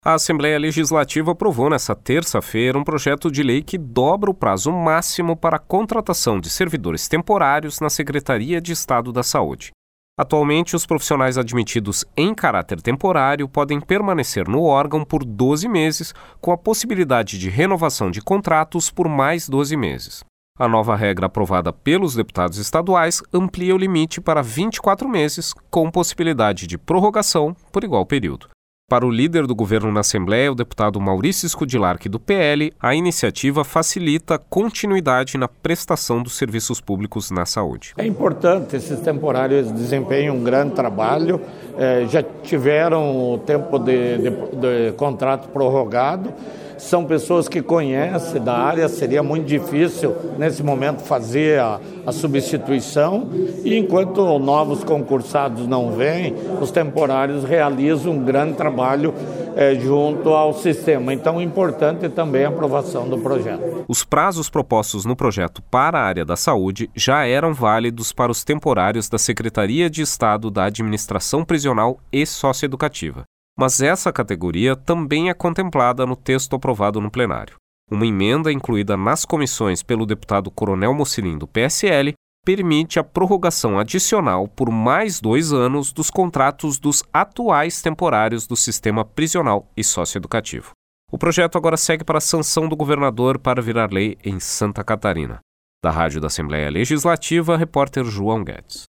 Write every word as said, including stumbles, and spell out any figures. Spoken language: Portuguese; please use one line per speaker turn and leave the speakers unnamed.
A Assembleia Legislativa aprovou nesta terça-feira um projeto de lei que dobra o prazo máximo para a contratação de servidores temporários na Secretaria de Estado da Saúde. Atualmente, os profissionais admitidos em caráter temporário podem permanecer no órgão por doze meses, com a possibilidade de renovação de contratos por mais doze meses. A nova regra aprovada pelos deputados estaduais amplia o limite para vinte e quatro meses, com possibilidade de prorrogação por igual período. Para o líder do governo na Assembleia, o deputado Maurício Scudillarchi, do P L, a iniciativa facilita a continuidade na prestação dos serviços públicos na saúde.
É importante, esses temporários desempenham um grande trabalho, eh, já tiveram o tempo de, de, de contrato prorrogado, são pessoas que conhecem da área, seria muito difícil nesse momento fazer a, a substituição, e enquanto novos concursados não vêm, os temporários realizam um grande trabalho eh, junto ao sistema. Então, é importante também a aprovação do projeto.
Os prazos propostos no projeto para a área da saúde já eram válidos para os temporários da Secretaria de Estado da Administração Prisional e Socioeducativa. Mas essa categoria também é contemplada no texto aprovado no plenário. Uma emenda incluída nas comissões pelo deputado Coronel Mocilin, do P S L, permite a prorrogação adicional por mais dois anos dos contratos dos atuais temporários do sistema prisional e socioeducativo. O projeto agora segue para a sanção do governador para virar lei em Santa Catarina. Da Rádio da Assembleia Legislativa, repórter João Guedes.